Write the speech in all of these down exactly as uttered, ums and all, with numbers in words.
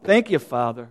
Thank you, Father,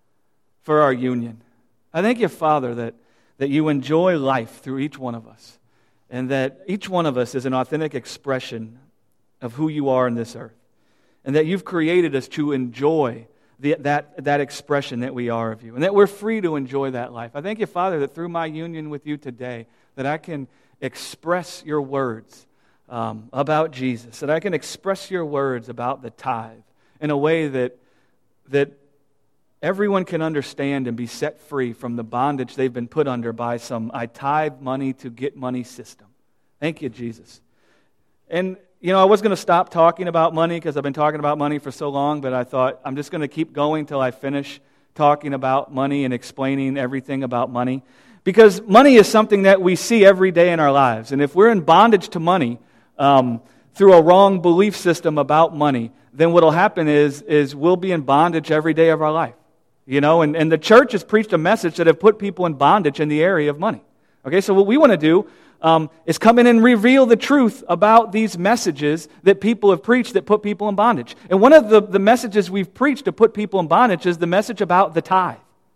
for our union. I thank you, Father, that, that you enjoy life through each one of us, and that each one of us is an authentic expression of who you are in this earth, and that you've created us to enjoy the, that, that expression that we are of you, and that we're free to enjoy that life. I thank you, Father, that through my union with you today, that I can express your words um, about Jesus, that I can express your words about the tithe in a way that that everyone can understand and be set free from the bondage they've been put under by some I tithe money to get money system. Thank you, Jesus. And, you know, I was going to stop talking about money because I've been talking about money for so long, but I thought I'm just going to keep going till I finish talking about money and explaining everything about money. Because money is something that we see every day in our lives. And if we're in bondage to money um, through a wrong belief system about money, then what will happen is, is we'll be in bondage every day of our life. You know, and, and the church has preached a message that have put people in bondage in the area of money. Okay, so what we want to do um, is come in and reveal the truth about these messages that people have preached that put people in bondage. And one of the, the messages we've preached to put people in bondage is the message about the tithe.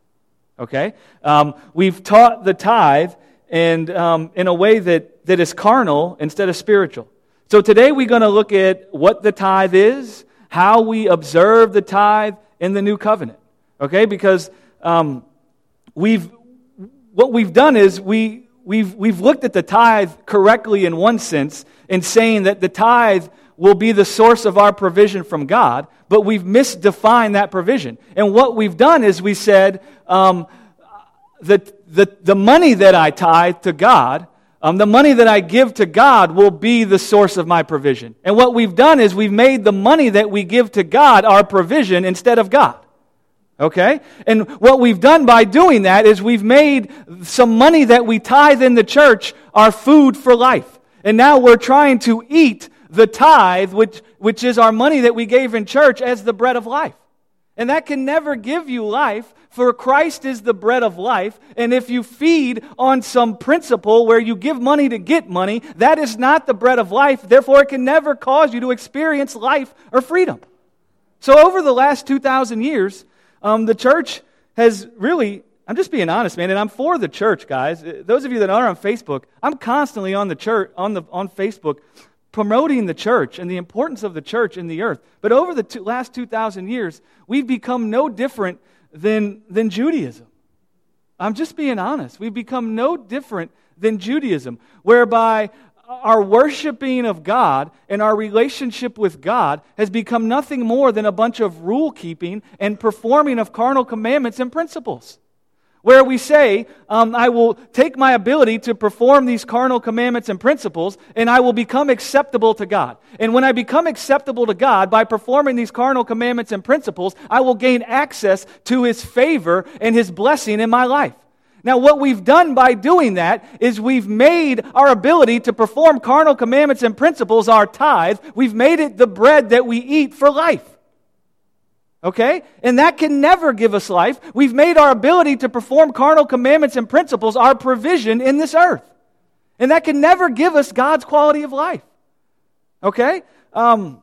Okay? Um, we've taught the tithe and um, in a way that, that is carnal instead of spiritual. So today we're going to look at what the tithe is, how we observe the tithe in the new covenant. Okay, because um, we've what we've done is we we've we've looked at the tithe correctly in one sense, in saying that the tithe will be the source of our provision from God, but we've misdefined that provision. And what we've done is we said um, the the the money that I tithe to God. Um, the money that I give to God will be the source of my provision. And what we've done is we've made the money that we give to God our provision instead of God. Okay? And what we've done by doing that is we've made some money that we tithe in the church our food for life. And now we're trying to eat the tithe, which, which is our money that we gave in church, as the bread of life. And that can never give you life, for Christ is the bread of life. And if you feed on some principle where you give money to get money, that is not the bread of life. Therefore, it can never cause you to experience life or freedom. So over the last two thousand years, um, the church has really, I'm just being honest, man, and I'm for the church, guys. Those of you that are on Facebook, I'm constantly on the church, on the on Facebook, promoting the church and the importance of the church in the earth. But over the two, last two thousand years, we've become no different than, than Judaism. I'm just being honest. We've become no different than Judaism, whereby our worshiping of God and our relationship with God has become nothing more than a bunch of rule-keeping and performing of carnal commandments and principles. Where we say, um, I will take my ability to perform these carnal commandments and principles, and I will become acceptable to God. And when I become acceptable to God by performing these carnal commandments and principles, I will gain access to His favor and His blessing in my life. Now, what we've done by doing that is we've made our ability to perform carnal commandments and principles our tithe. We've made it the bread that we eat for life. Okay? And that can never give us life. We've made our ability to perform carnal commandments and principles our provision in this earth. And that can never give us God's quality of life. Okay? Um,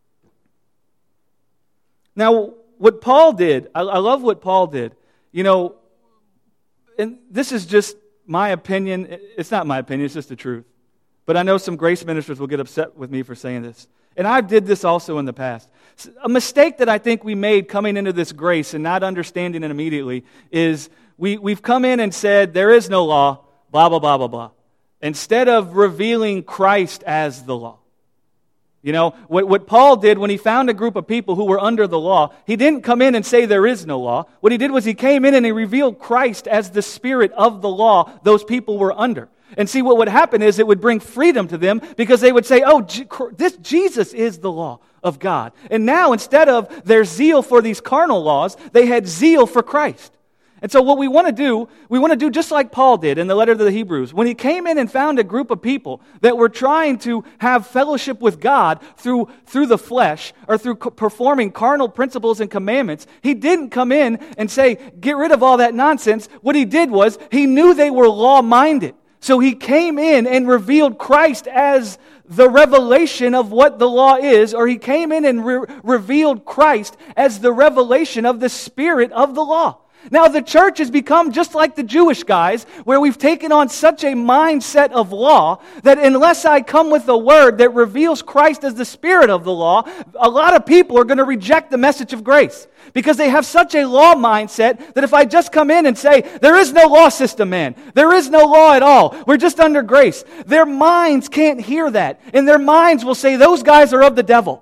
now, what Paul did, I, I love what Paul did. You know, and this is just my opinion. It's not my opinion, it's just the truth. But I know some grace ministers will get upset with me for saying this. And I did this also in the past. A mistake that I think we made coming into this grace and not understanding it immediately is we, we've come in and said, there is no law, blah, blah, blah, blah, blah. Instead of revealing Christ as the law. You know, what, what Paul did when he found a group of people who were under the law, he didn't come in and say there is no law. What he did was he came in and he revealed Christ as the spirit of the law those people were under. And see, what would happen is it would bring freedom to them because they would say, oh, this Jesus is the law of God. And now, instead of their zeal for these carnal laws, they had zeal for Christ. And so what we want to do, we want to do just like Paul did in the letter to the Hebrews. When he came in and found a group of people that were trying to have fellowship with God through, through the flesh or through co- performing carnal principles and commandments, he didn't come in and say, get rid of all that nonsense. What he did was he knew they were law-minded. So he came in and revealed Christ as the revelation of what the law is, or he came in and re- revealed Christ as the revelation of the spirit of the law. Now, the church has become just like the Jewish guys, where we've taken on such a mindset of law that unless I come with a word that reveals Christ as the spirit of the law, a lot of people are going to reject the message of grace because they have such a law mindset that if I just come in and say, there is no law system, man, there is no law at all, we're just under grace, their minds can't hear that, and their minds will say, those guys are of the devil.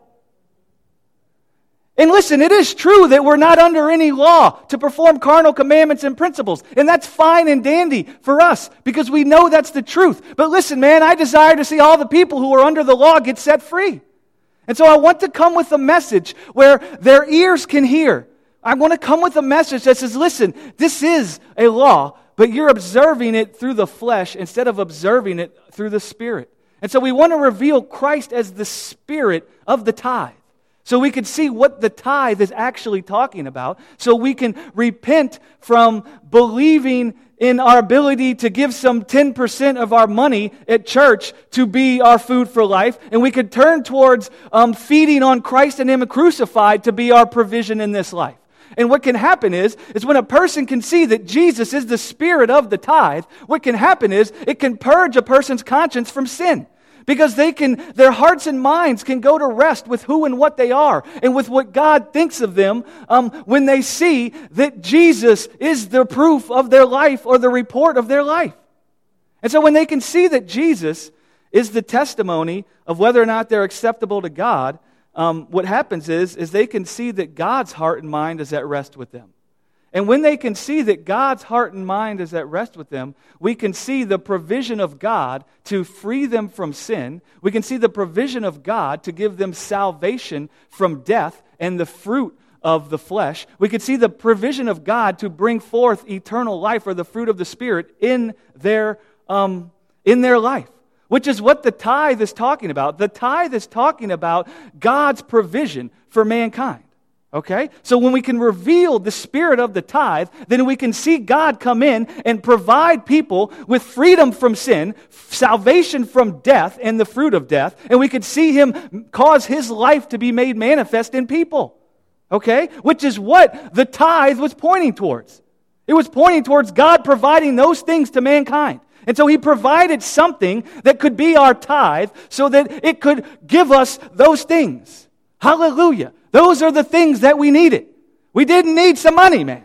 And listen, it is true that we're not under any law to perform carnal commandments and principles. And that's fine and dandy for us because we know that's the truth. But listen, man, I desire to see all the people who are under the law get set free. And so I want to come with a message where their ears can hear. I want to come with a message that says, listen, this is a law, but you're observing it through the flesh instead of observing it through the Spirit. And so we want to reveal Christ as the Spirit of the tithe. So we can see what the tithe is actually talking about. So we can repent from believing in our ability to give some ten percent of our money at church to be our food for life. And we could turn towards um, feeding on Christ and Him crucified to be our provision in this life. And what can happen is, is when a person can see that Jesus is the spirit of the tithe, what can happen is it can purge a person's conscience from sin. Because they can, their hearts and minds can go to rest with who and what they are and with what God thinks of them um, when they see that Jesus is the proof of their life or the report of their life. And so when they can see that Jesus is the testimony of whether or not they're acceptable to God, um, what happens is, is they can see that God's heart and mind is at rest with them. And when they can see that God's heart and mind is at rest with them, we can see the provision of God to free them from sin. We can see the provision of God to give them salvation from death and the fruit of the flesh. We can see the provision of God to bring forth eternal life or the fruit of the Spirit in their, um, in their life, which is what the tithe is talking about. The tithe is talking about God's provision for mankind. Okay? So when we can reveal the spirit of the tithe, then we can see God come in and provide people with freedom from sin, salvation from death and the fruit of death, and we could see Him cause His life to be made manifest in people. Okay? Which is what the tithe was pointing towards. It was pointing towards God providing those things to mankind. And so He provided something that could be our tithe so that it could give us those things. Hallelujah. Those are the things that we needed. We didn't need some money, man.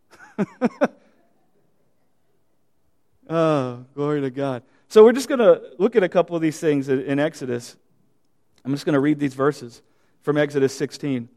Oh, glory to God. So we're just going to look at a couple of these things in Exodus. I'm just going to read these verses from Exodus sixteen.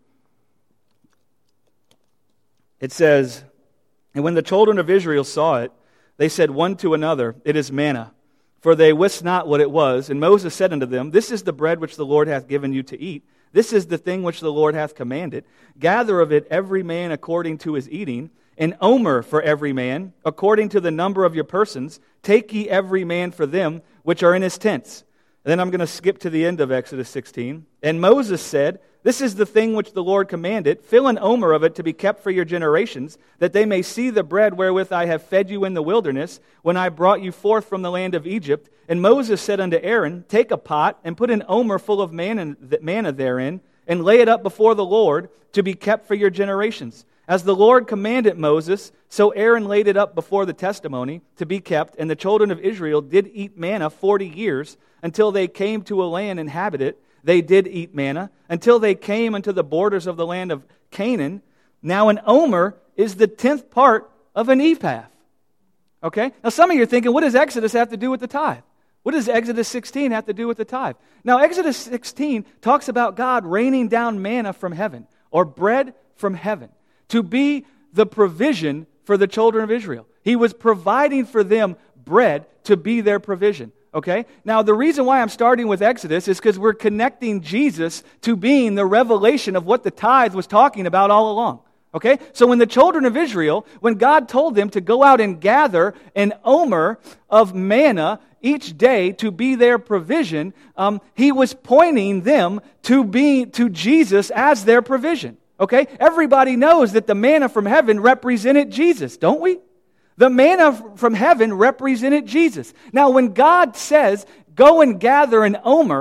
It says, "And when the children of Israel saw it, they said one to another, 'It is manna.' For they wist not what it was. And Moses said unto them, 'This is the bread which the Lord hath given you to eat. This is the thing which the Lord hath commanded. Gather of it every man according to his eating, an omer for every man, according to the number of your persons. Take ye every man for them which are in his tents.'" And then I'm going to skip to the end of Exodus sixteen. "And Moses said, 'This is the thing which the Lord commanded. Fill an omer of it to be kept for your generations, that they may see the bread wherewith I have fed you in the wilderness, when I brought you forth from the land of Egypt.' And Moses said unto Aaron, 'Take a pot, and put an omer full of manna therein, and lay it up before the Lord, to be kept for your generations. As the Lord commanded Moses, so Aaron laid it up before the testimony, to be kept. And the children of Israel did eat manna forty years, until they came to a land inhabited. They did eat manna, until they came unto the borders of the land of Canaan. Now an omer is the tenth part of an ephah.'" Okay? Now some of you are thinking, what does Exodus have to do with the tithe? What does Exodus sixteen have to do with the tithe? Now Exodus sixteen talks about God raining down manna from heaven, or bread from heaven, to be the provision for the children of Israel. He was providing for them bread to be their provision. Okay? Now, the reason why I'm starting with Exodus is because we're connecting Jesus to being the revelation of what the tithe was talking about all along. Okay? So when the children of Israel, when God told them to go out and gather an omer of manna each day to be their provision, um, He was pointing them to be to Jesus as their provision. Okay? Everybody knows that the manna from heaven represented Jesus, don't we? The manna from heaven represented Jesus. Now, when God says, "Go and gather an omer,"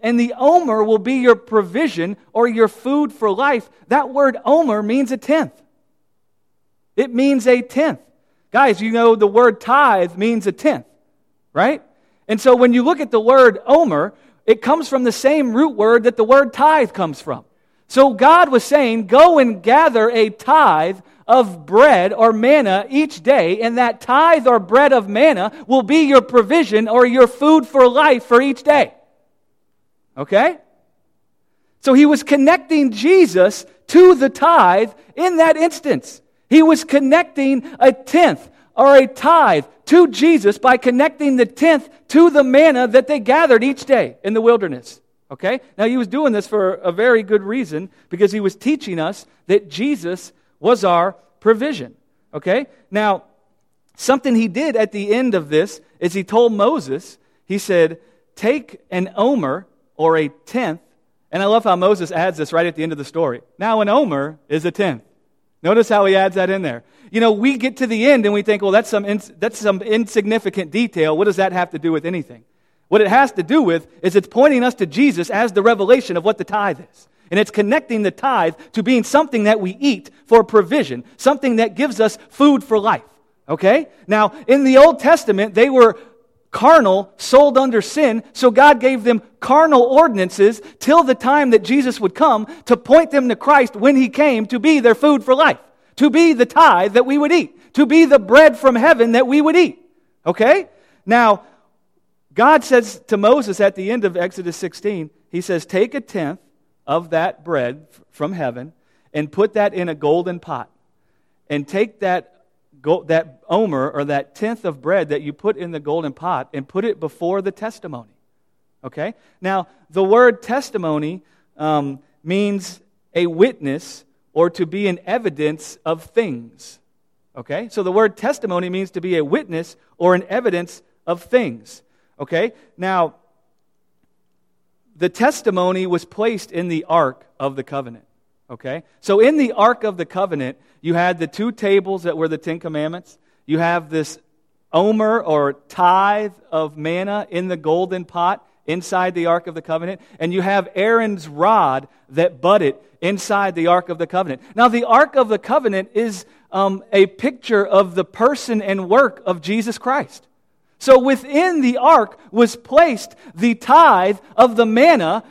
and the omer will be your provision or your food for life. That word omer means a tenth. It means a tenth. Guys, you know the word tithe means a tenth, right? And so when you look at the word omer, it comes from the same root word that the word tithe comes from. So God was saying, go and gather a tithe of bread or manna each day, and that tithe or bread of manna will be your provision or your food for life for each day. Okay? So he was connecting Jesus to the tithe in that instance. He was connecting a tenth or a tithe to Jesus by connecting the tenth to the manna that they gathered each day in the wilderness. Okay? Now he was doing this for a very good reason, because he was teaching us that Jesus was our provision. Okay? Now, something he did at the end of this is he told Moses, he said, take an omer or a tenth, and I love how Moses adds this right at the end of the story. Now an omer is a tenth. Notice how he adds that in there. You know, we get to the end and we think, well, that's some ins- that's some insignificant detail. What does that have to do with anything? What it has to do with is it's pointing us to Jesus as the revelation of what the tithe is. And it's connecting the tithe to being something that we eat for provision, something that gives us food for life. Okay? Now, in the Old Testament, they were carnal, sold under sin, so God gave them carnal ordinances till the time that Jesus would come to point them to Christ when He came to be their food for life, to be the tithe that we would eat, to be the bread from heaven that we would eat. Okay? Now, God says to Moses at the end of Exodus sixteen, He says, take a tenth of that bread from heaven and put that in a golden pot, and take that Go, that omer or that tenth of bread that you put in the golden pot and put it before the testimony. Okay? Now, the word testimony um, means a witness or to be an evidence of things. Okay? So the word testimony means to be a witness or an evidence of things. Okay? Now, the testimony was placed in the Ark of the Covenant. Okay? So in the Ark of the Covenant, you had the two tables that were the Ten Commandments. You have this omer or tithe of manna in the golden pot inside the Ark of the Covenant. And you have Aaron's rod that budded inside the Ark of the Covenant. Now the Ark of the Covenant is um, a picture of the person and work of Jesus Christ. So within the Ark was placed the tithe of the manna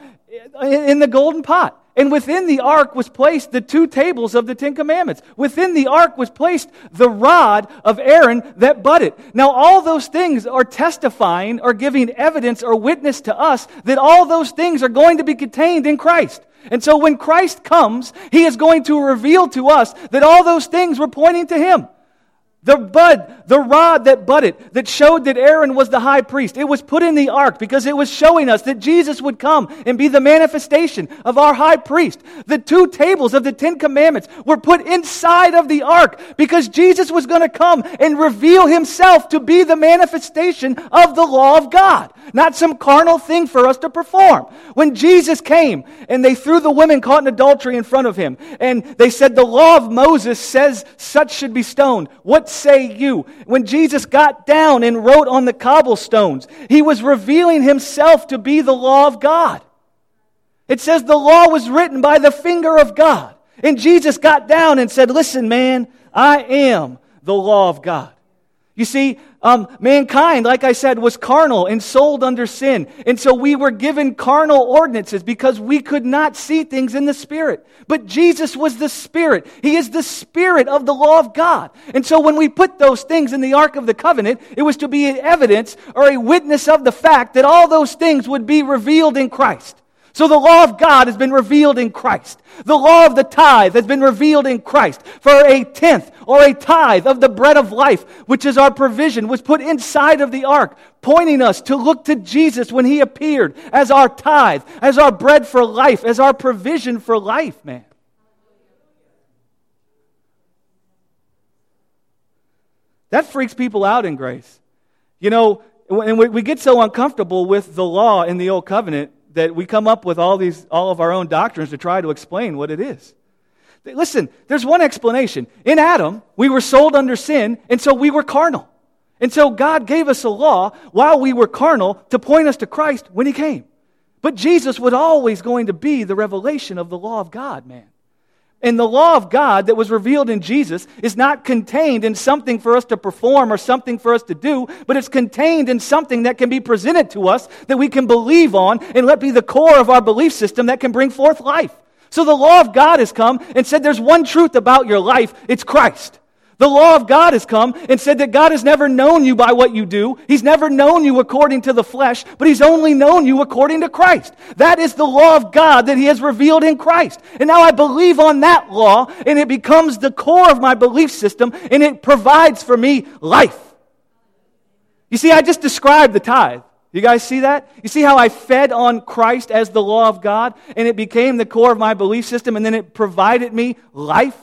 in the golden pot. And within the ark was placed the two tables of the Ten Commandments. Within the ark was placed the rod of Aaron that budded. Now all those things are testifying or giving evidence or witness to us that all those things are going to be contained in Christ. And so when Christ comes, He is going to reveal to us that all those things were pointing to Him. The bud, the rod that budded, that showed that Aaron was the high priest, it was put in the ark because it was showing us that Jesus would come and be the manifestation of our high priest. The two tables of the Ten Commandments were put inside of the ark because Jesus was going to come and reveal Himself to be the manifestation of the law of God, not some carnal thing for us to perform. When Jesus came and they threw the women caught in adultery in front of Him, and they said the law of Moses says such should be stoned, what say you? When Jesus got down and wrote on the cobblestones, He was revealing Himself to be the law of God. It says the law was written by the finger of God. And Jesus got down and said, listen, man, I am the law of God. You see, um, mankind, like I said, was carnal and sold under sin. And so we were given carnal ordinances because we could not see things in the Spirit. But Jesus was the Spirit. He is the Spirit of the law of God. And so when we put those things in the Ark of the Covenant, it was to be an evidence or a witness of the fact that all those things would be revealed in Christ. So the law of God has been revealed in Christ. The law of the tithe has been revealed in Christ. For a tenth or a tithe of the bread of life, which is our provision, was put inside of the ark, pointing us to look to Jesus when He appeared as our tithe, as our bread for life, as our provision for life, man. That freaks people out in grace. You know, and we get so uncomfortable with the law in the Old Covenant that we come up with all these, all of our own doctrines to try to explain what it is. Listen, there's one explanation. In Adam, we were sold under sin, and so we were carnal. And so God gave us a law while we were carnal to point us to Christ when He came. But Jesus was always going to be the revelation of the law of God, man. And the law of God that was revealed in Jesus is not contained in something for us to perform or something for us to do, but it's contained in something that can be presented to us that we can believe on and let be the core of our belief system that can bring forth life. So the law of God has come and said there's one truth about your life, it's Christ. The law of God has come and said that God has never known you by what you do. He's never known you according to the flesh, but He's only known you according to Christ. That is the law of God that He has revealed in Christ. And now I believe on that law, and it becomes the core of my belief system, and it provides for me life. You see, I just described the tithe. You guys see that? You see how I fed on Christ as the law of God, and it became the core of my belief system, and then it provided me life?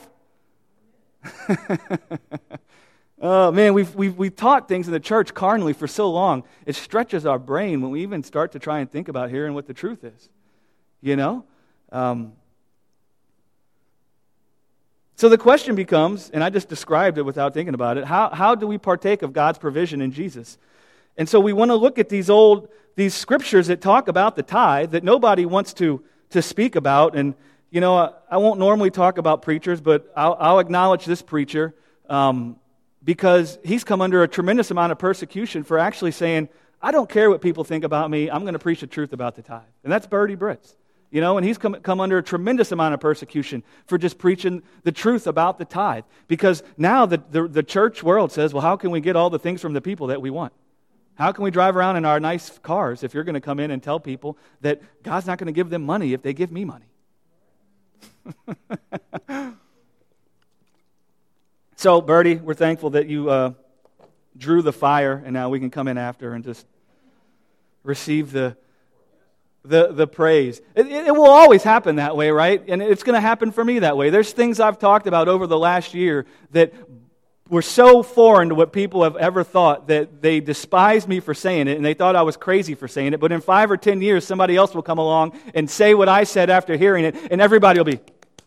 Oh man, we've, we've, we've taught things in the church carnally for so long, it stretches our brain when we even start to try and think about hearing what the truth is. You know? Um, so the question becomes, and I just described it without thinking about it, how, how do we partake of God's provision in Jesus? And so we want to look at these old, these scriptures that talk about the tithe that nobody wants to, to speak about. And you know, I won't normally talk about preachers, but I'll, I'll acknowledge this preacher um, because he's come under a tremendous amount of persecution for actually saying, I don't care what people think about me, I'm going to preach the truth about the tithe. And that's Bertie Britz. You know, and he's come, come under a tremendous amount of persecution for just preaching the truth about the tithe. Because now the, the, the church world says, well, how can we get all the things from the people that we want? How can we drive around in our nice cars if you're going to come in and tell people that God's not going to give them money if they give me money? So, Bertie, we're thankful that you uh, drew the fire, and now we can come in after and just receive the the the praise. It, it will always happen that way, right? And it's going to happen for me that way. There's things I've talked about over the last year that were so foreign to what people have ever thought that they despised me for saying it, and they thought I was crazy for saying it. But in five or ten years, somebody else will come along and say what I said after hearing it, and everybody will be.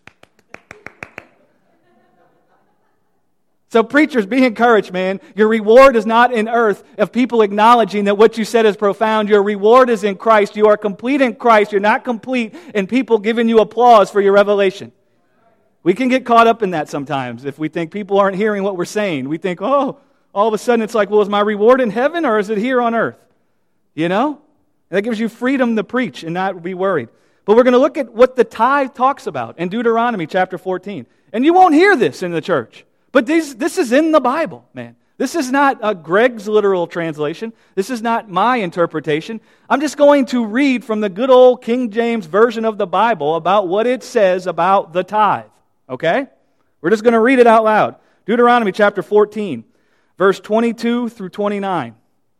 So preachers, be encouraged, man. Your reward is not in earth of people acknowledging that what you said is profound. Your reward is in Christ. You are complete in Christ. You're not complete in people giving you applause for your revelation. We can get caught up in that sometimes if we think people aren't hearing what we're saying. We think, oh, all of a sudden it's like, well, is my reward in heaven or is it here on earth? You know? That gives you freedom to preach and not be worried. But we're going to look at what the tithe talks about in Deuteronomy chapter fourteen. And you won't hear this in the church. But these, this is in the Bible, man. This is not uh, Greg's literal translation. This is not my interpretation. I'm just going to read from the good old King James Version of the Bible about what it says about the tithe. Okay? We're just going to read it out loud. Deuteronomy chapter fourteen, verse twenty-two through twenty-nine.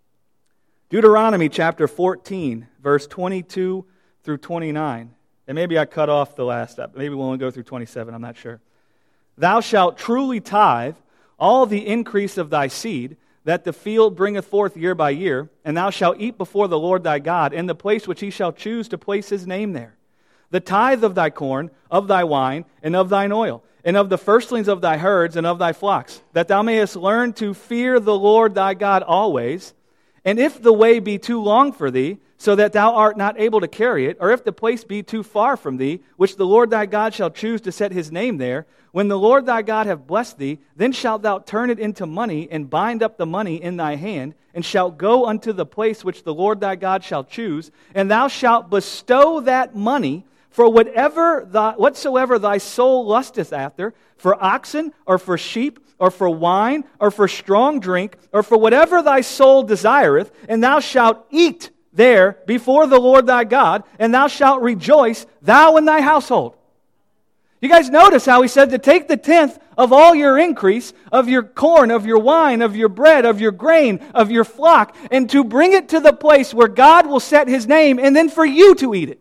Deuteronomy chapter fourteen, verse twenty-two through twenty-nine. And maybe I cut off the last step. Maybe we'll only go through twenty-seven. I'm not sure. Thou shalt truly tithe all the increase of thy seed, that the field bringeth forth year by year, and thou shalt eat before the Lord thy God in the place which he shall choose to place his name there. The tithe of thy corn, of thy wine, and of thine oil, and of the firstlings of thy herds and of thy flocks, that thou mayest learn to fear the Lord thy God always. And if the way be too long for thee, so that thou art not able to carry it, or if the place be too far from thee, which the Lord thy God shall choose to set his name there, when the Lord thy God have blessed thee, then shalt thou turn it into money, and bind up the money in thy hand, and shalt go unto the place which the Lord thy God shall choose, and thou shalt bestow that money for whatever thy, whatsoever thy soul lusteth after, for oxen, or for sheep, or for wine, or for strong drink, or for whatever thy soul desireth, and thou shalt eat there before the Lord thy God, and thou shalt rejoice, thou and thy household. You guys notice how he said to take the tenth of all your increase, of your corn, of your wine, of your bread, of your grain, of your flock, and to bring it to the place where God will set his name, and then for you to eat it.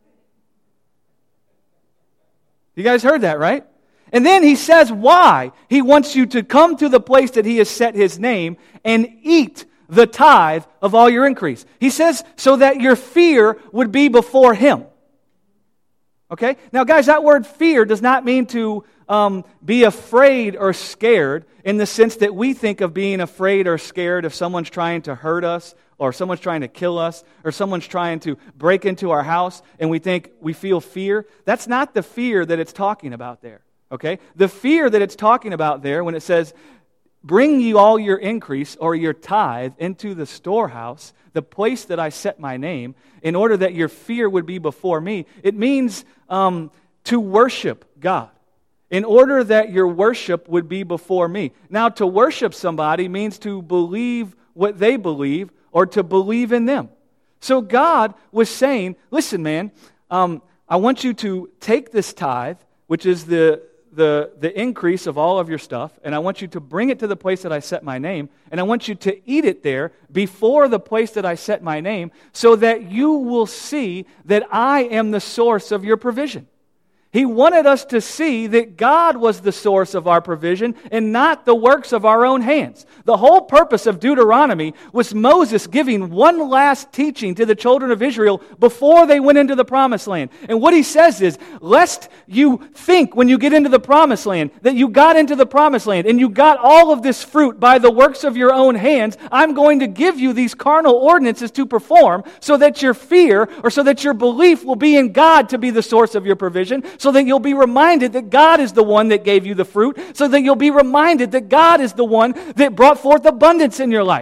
You guys heard that, right? And then he says why he wants you to come to the place that he has set his name and eat the tithe of all your increase. He says so that your fear would be before him. Okay? Now, guys, that word fear does not mean to um, be afraid or scared in the sense that we think of being afraid or scared if someone's trying to hurt us or someone's trying to kill us, or someone's trying to break into our house, and we think we feel fear, that's not the fear that it's talking about there, okay? The fear that it's talking about there when it says, bring you all your increase or your tithe into the storehouse, the place that I set my name, in order that your fear would be before me. It means um, to worship God, in order that your worship would be before me. Now, to worship somebody means to believe what they believe or to believe in them. So God was saying, listen, man, um, I want you to take this tithe, which is the The, the increase of all of your stuff, and I want you to bring it to the place that I set my name, and I want you to eat it there before the place that I set my name, so that you will see that I am the source of your provision. He wanted us to see that God was the source of our provision and not the works of our own hands. The whole purpose of Deuteronomy was Moses giving one last teaching to the children of Israel before they went into the promised land. And what he says is, lest you think when you get into the promised land that you got into the promised land and you got all of this fruit by the works of your own hands, I'm going to give you these carnal ordinances to perform so that your fear or so that your belief will be in God to be the source of your provision, so that you'll be reminded that God is the one that gave you the fruit, so that you'll be reminded that God is the one that brought forth abundance in your life.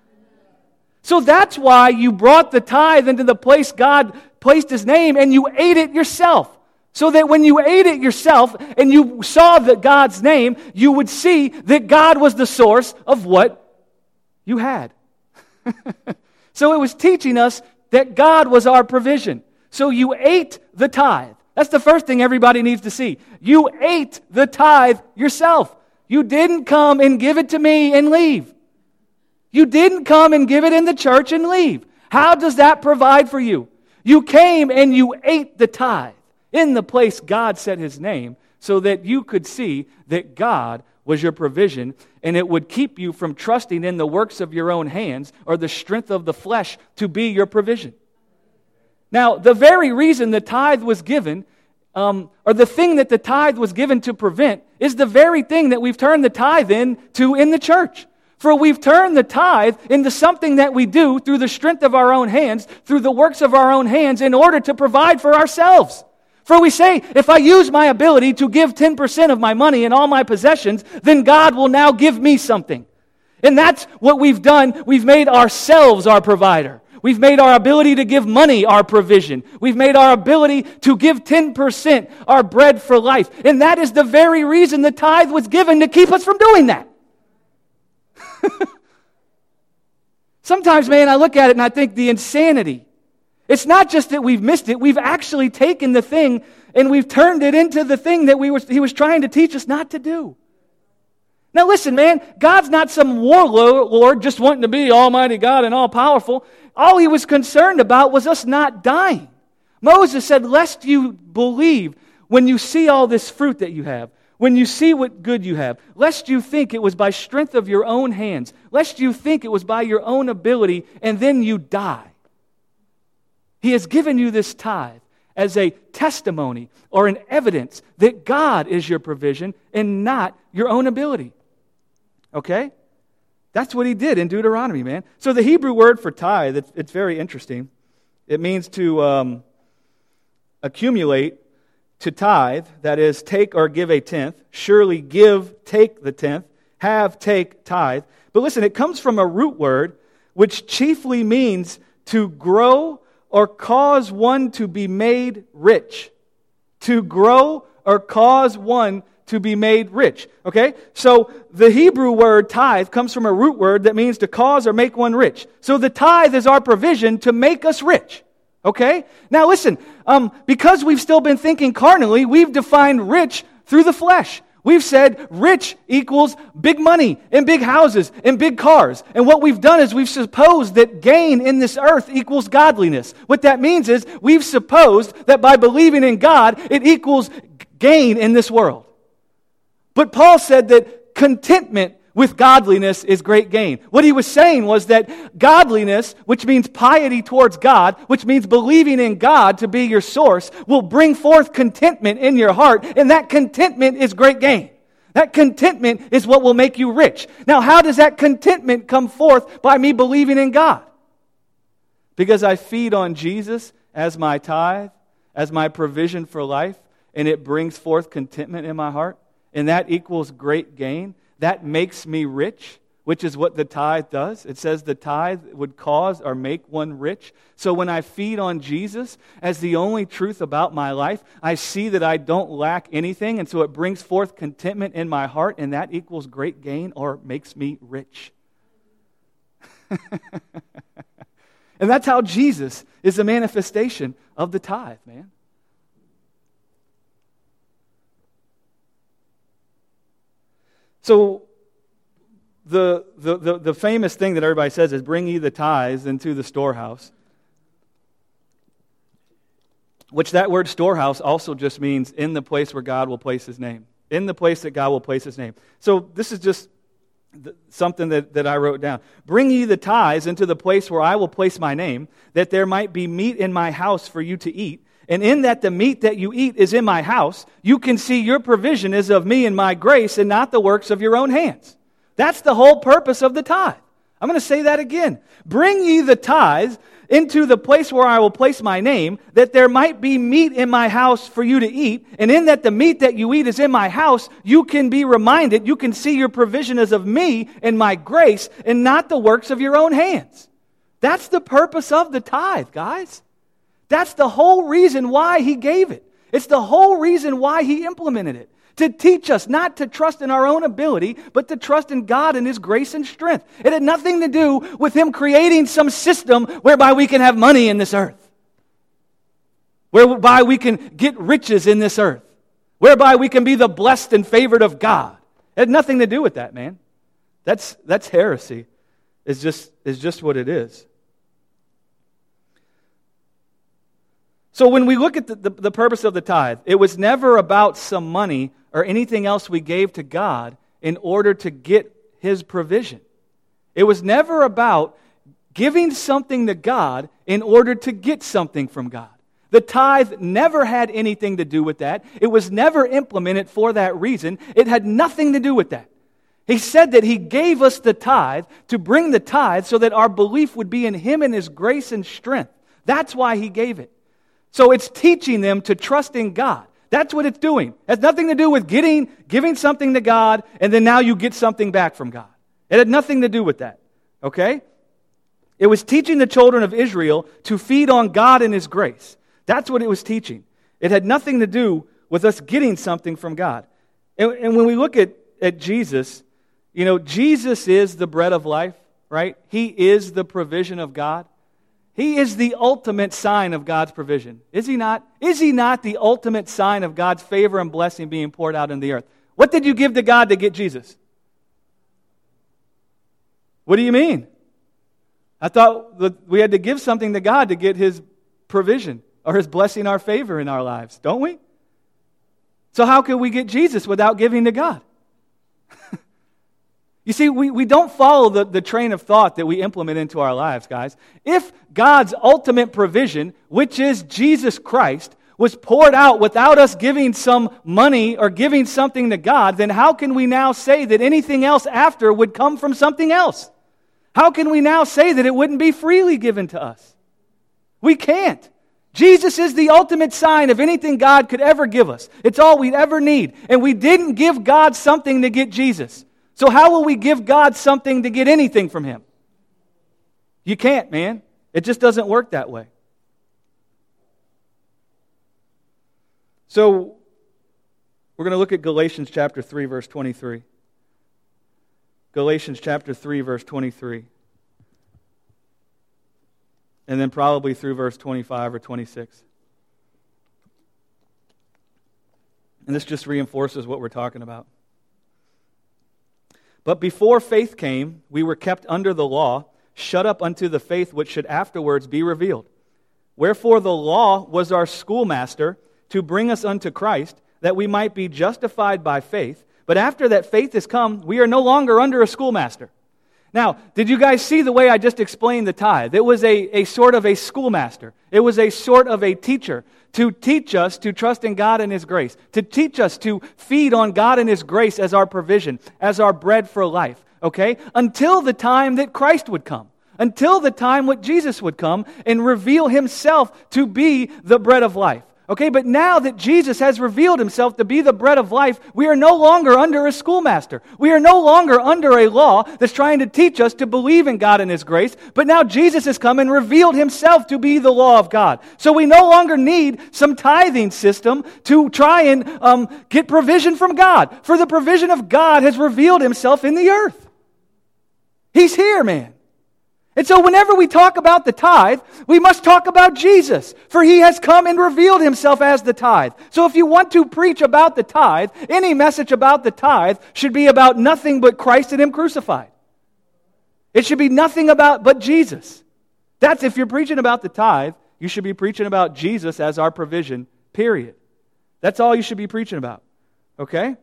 So that's why you brought the tithe into the place God placed His name, and you ate it yourself. So that when you ate it yourself and you saw that God's name, you would see that God was the source of what you had. So it was teaching us that God was our provision. So you ate the tithe. That's the first thing everybody needs to see. You ate the tithe yourself. You didn't come and give it to me and leave. You didn't come and give it in the church and leave. How does that provide for you? You came and you ate the tithe in the place God set His name, so that you could see that God was your provision, and it would keep you from trusting in the works of your own hands or the strength of the flesh to be your provision. Now, the very reason the tithe was given, um, or the thing that the tithe was given to prevent, is the very thing that we've turned the tithe into in the church. For we've turned the tithe into something that we do through the strength of our own hands, through the works of our own hands, in order to provide for ourselves. For we say, if I use my ability to give ten percent of my money and all my possessions, then God will now give me something. And that's what we've done. We've made ourselves our provider. We've made our ability to give money our provision. We've made our ability to give ten percent our bread for life. And that is the very reason the tithe was given, to keep us from doing that. Sometimes, man, I look at it and I think the insanity. It's not just that we've missed it. We've actually taken the thing and we've turned it into the thing that we were, He was trying to teach us not to do. Now listen, man, God's not some warlord just wanting to be Almighty God and all-powerful. All He was concerned about was us not dying. Moses said, lest you believe when you see all this fruit that you have, when you see what good you have, lest you think it was by strength of your own hands, lest you think it was by your own ability, and then you die. He has given you this tithe as a testimony or an evidence that God is your provision and not your own ability. Okay? That's what He did in Deuteronomy, man. So the Hebrew word for tithe, it's, it's very interesting. It means to um, accumulate, to tithe, that is, take or give a tenth. Surely give, take the tenth. Have, take, tithe. But listen, it comes from a root word which chiefly means to grow or cause one to be made rich. To grow or cause one to be made rich. Okay? So the Hebrew word tithe comes from a root word that means to cause or make one rich. So the tithe is our provision to make us rich. Okay? Now listen, um, because we've still been thinking carnally, we've defined rich through the flesh. We've said rich equals big money and big houses and big cars. And what we've done is we've supposed that gain in this earth equals godliness. What that means is we've supposed that by believing in God, it equals gain in this world. But Paul said that contentment with godliness is great gain. What he was saying was that godliness, which means piety towards God, which means believing in God to be your source, will bring forth contentment in your heart, and that contentment is great gain. That contentment is what will make you rich. Now, how does that contentment come forth? By me believing in God. Because I feed on Jesus as my tithe, as my provision for life, and it brings forth contentment in my heart, and that equals great gain. That makes me rich, which is what the tithe does. It says the tithe would cause or make one rich. So when I feed on Jesus as the only truth about my life, I see that I don't lack anything, and so it brings forth contentment in my heart, and that equals great gain or makes me rich. And that's how Jesus is a manifestation of the tithe, man. So the, the, the, the famous thing that everybody says is, bring ye the tithes into the storehouse. Which that word storehouse also just means in the place where God will place His name. In the place that God will place His name. So this is just something that, that I wrote down. Bring ye the tithes into the place where I will place my name, that there might be meat in my house for you to eat. And in that the meat that you eat is in my house, you can see your provision is of me and my grace and not the works of your own hands. That's the whole purpose of the tithe. I'm going to say that again. Bring ye the tithes into the place where I will place my name, that there might be meat in my house for you to eat. And in that the meat that you eat is in my house, you can be reminded, you can see your provision is of me and my grace and not the works of your own hands. That's the purpose of the tithe, guys. That's the whole reason why He gave it. It's the whole reason why He implemented it. To teach us not to trust in our own ability, but to trust in God and His grace and strength. It had nothing to do with Him creating some system whereby we can have money in this earth. Whereby we can get riches in this earth. Whereby we can be the blessed and favored of God. It had nothing to do with that, man. That's, that's heresy. It's just, it's just what it is. So when we look at the, the, the purpose of the tithe, it was never about some money or anything else we gave to God in order to get His provision. It was never about giving something to God in order to get something from God. The tithe never had anything to do with that. It was never implemented for that reason. It had nothing to do with that. He said that He gave us the tithe to bring the tithe so that our belief would be in Him and His grace and strength. That's why He gave it. So it's teaching them to trust in God. That's what it's doing. It has nothing to do with getting, giving something to God, and then now you get something back from God. It had nothing to do with that. Okay? It was teaching the children of Israel to feed on God and His grace. That's what it was teaching. It had nothing to do with us getting something from God. And, and when we look at, at Jesus, you know, Jesus is the bread of life, right? He is the provision of God. He is the ultimate sign of God's provision. Is He not? Is He not the ultimate sign of God's favor and blessing being poured out in the earth? What did you give to God to get Jesus? What do you mean? I thought that we had to give something to God to get His provision or His blessing, our favor in our lives, don't we? So how can we get Jesus without giving to God? You see, we, we don't follow the, the train of thought that we implement into our lives, guys. If God's ultimate provision, which is Jesus Christ, was poured out without us giving some money or giving something to God, then how can we now say that anything else after would come from something else? How can we now say that it wouldn't be freely given to us? We can't. Jesus is the ultimate sign of anything God could ever give us. It's all we'd ever need. And we didn't give God something to get Jesus. So how will we give God something to get anything from Him? You can't, man. It just doesn't work that way. So we're going to look at Galatians chapter three, verse twenty-three. Galatians chapter three, verse twenty-three. And then probably through verse twenty-five or twenty-six. And this just reinforces what we're talking about. But before faith came, we were kept under the law, shut up unto the faith which should afterwards be revealed. Wherefore the law was our schoolmaster to bring us unto Christ, that we might be justified by faith. But after that faith is come, we are no longer under a schoolmaster. Now, did you guys see the way I just explained the tithe? It was a, a sort of a schoolmaster. It was a sort of a teacher to teach us to trust in God and His grace, to teach us to feed on God and His grace as our provision, as our bread for life, okay? Until the time that Christ would come. until the time when Jesus would come and reveal himself to be the bread of life. Okay, but now that Jesus has revealed himself to be the bread of life, we are no longer under a schoolmaster. We are no longer under a law that's trying to teach us to believe in God and His grace, but now Jesus has come and revealed himself to be the law of God. So we no longer need some tithing system to try and um, get provision from God, for the provision of God has revealed himself in the earth. He's here, man. And so whenever we talk about the tithe, we must talk about Jesus, for He has come and revealed Himself as the tithe. So if you want to preach about the tithe, any message about the tithe should be about nothing but Christ and Him crucified. It should be nothing about but Jesus. That's, if you're preaching about the tithe, you should be preaching about Jesus as our provision, period. That's all you should be preaching about, okay?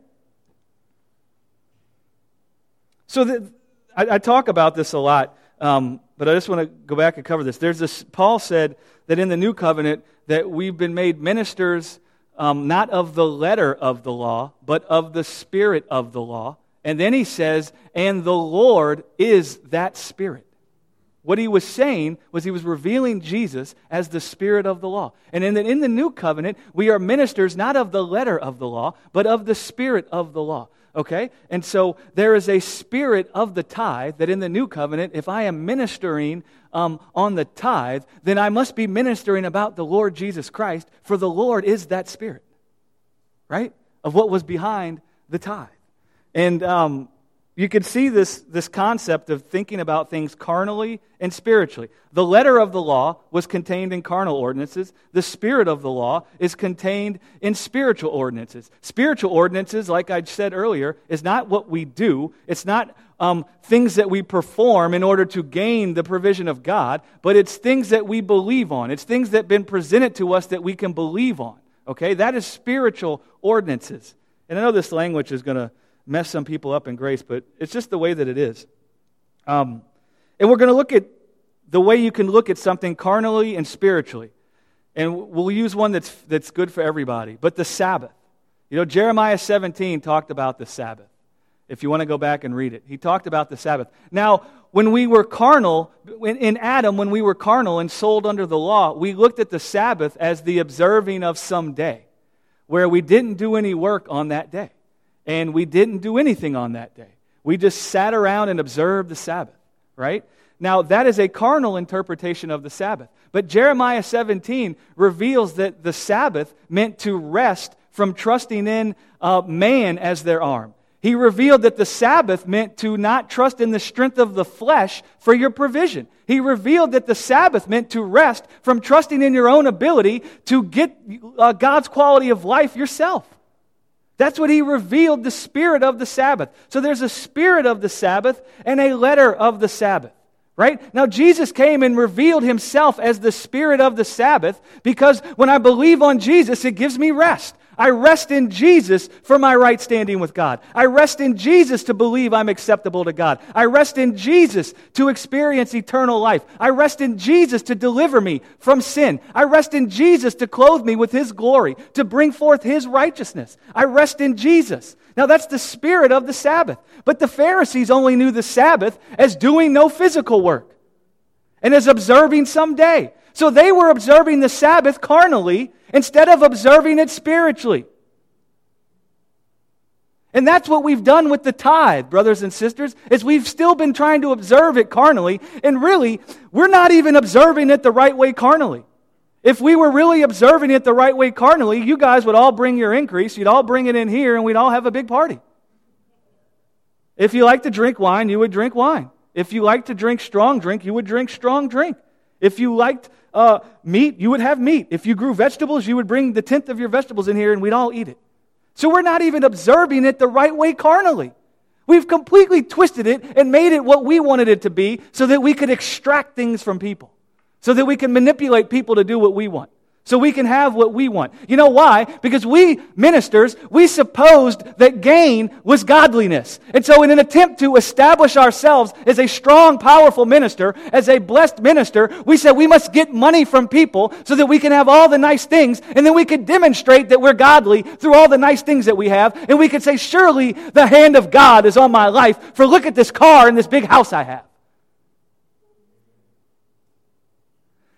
So the, I, I talk about this a lot. Um, but I just want to go back and cover this. There's this. Paul said that in the new covenant that we've been made ministers um, not of the letter of the law, but of the spirit of the law. And then he says, and the Lord is that Spirit. What he was saying was he was revealing Jesus as the Spirit of the law. And in the, in the new covenant, we are ministers not of the letter of the law, but of the Spirit of the law. Okay? And so there is a spirit of the tithe that in the new covenant, if I am ministering um, on the tithe, then I must be ministering about the Lord Jesus Christ, for the Lord is that Spirit, right? Of what was behind the tithe. And um, you could see this, this concept of thinking about things carnally and spiritually. The letter of the law was contained in carnal ordinances. The spirit of the law is contained in spiritual ordinances. Spiritual ordinances, like I said earlier, is not what we do. It's not um, things that we perform in order to gain the provision of God, but it's things that we believe on. It's things that have been presented to us that we can believe on. Okay, that is spiritual ordinances. And I know this language is going to mess some people up in grace, but it's just the way that it is. Um, and we're going to look at the way you can look at something carnally and spiritually. And we'll use one that's that's good for everybody. But the Sabbath. You know, Jeremiah seventeen talked about the Sabbath. If you want to go back and read it. He talked about the Sabbath. Now, when we were carnal, in Adam, when we were carnal and sold under the law, we looked at the Sabbath as the observing of some day, where we didn't do any work on that day. And we didn't do anything on that day. We just sat around and observed the Sabbath, right? Now, that is a carnal interpretation of the Sabbath. But Jeremiah seventeen reveals that the Sabbath meant to rest from trusting in uh, man as their arm. He revealed that the Sabbath meant to not trust in the strength of the flesh for your provision. He revealed that the Sabbath meant to rest from trusting in your own ability to get uh, God's quality of life yourself. That's what he revealed, the spirit of the Sabbath. So there's a spirit of the Sabbath and a letter of the Sabbath, right? Now Jesus came and revealed himself as the spirit of the Sabbath because when I believe on Jesus, it gives me rest. I rest in Jesus for my right standing with God. I rest in Jesus to believe I'm acceptable to God. I rest in Jesus to experience eternal life. I rest in Jesus to deliver me from sin. I rest in Jesus to clothe me with His glory, to bring forth His righteousness. I rest in Jesus. Now that's the spirit of the Sabbath. But the Pharisees only knew the Sabbath as doing no physical work and as observing some day. So they were observing the Sabbath carnally instead of observing it spiritually. And that's what we've done with the tithe, brothers and sisters, is we've still been trying to observe it carnally, and really, we're not even observing it the right way carnally. If we were really observing it the right way carnally, you guys would all bring your increase, you'd all bring it in here, and we'd all have a big party. If you like to drink wine, you would drink wine. If you like to drink strong drink, you would drink strong drink. If you liked uh, meat, you would have meat. If you grew vegetables, you would bring the tenth of your vegetables in here and we'd all eat it. So we're not even observing it the right way carnally. We've completely twisted it and made it what we wanted it to be so that we could extract things from people. So that we can manipulate people to do what we want. So we can have what we want. You know why? Because we ministers, we supposed that gain was godliness. And so in an attempt to establish ourselves as a strong, powerful minister, as a blessed minister, we said we must get money from people so that we can have all the nice things, and then we could demonstrate that we're godly through all the nice things that we have, and we could say, surely the hand of God is on my life, for look at this car and this big house I have.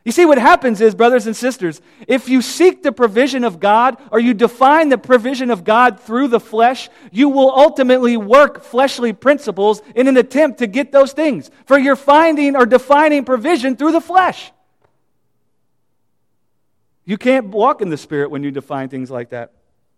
You see, what happens is, brothers and sisters, if you seek the provision of God or you define the provision of God through the flesh, you will ultimately work fleshly principles in an attempt to get those things. For you're finding or defining provision through the flesh. You can't walk in the Spirit when you define things like that.